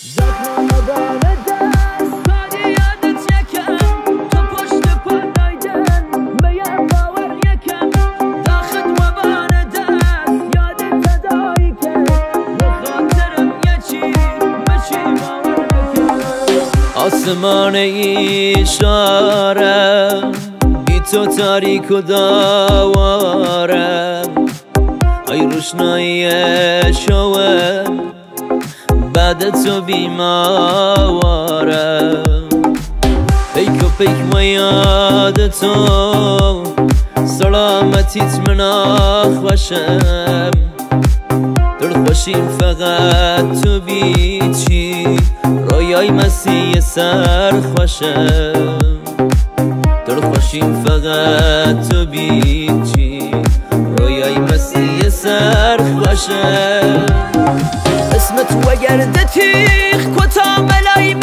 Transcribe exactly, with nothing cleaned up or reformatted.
زخم بار دست کاری یادت یکم تو پشت پردایدن بیم باور یکم داخت و بار دست یادت تدایی که به خاطرم یه چی بچی باور بکن آسمان ایشاره بی تو تاریک و داواره ای روشنایی شوه بعد تو بیمارم پیک و پیک و یاد تو سلامتیت من آخوشم دل خوشیم فقط تو بیچی رویای مسیح سر خوشم دل خوشیم فقط تو بیچی رویای مسیح سر خوشم اسمت و گرد تیخ کتا ملای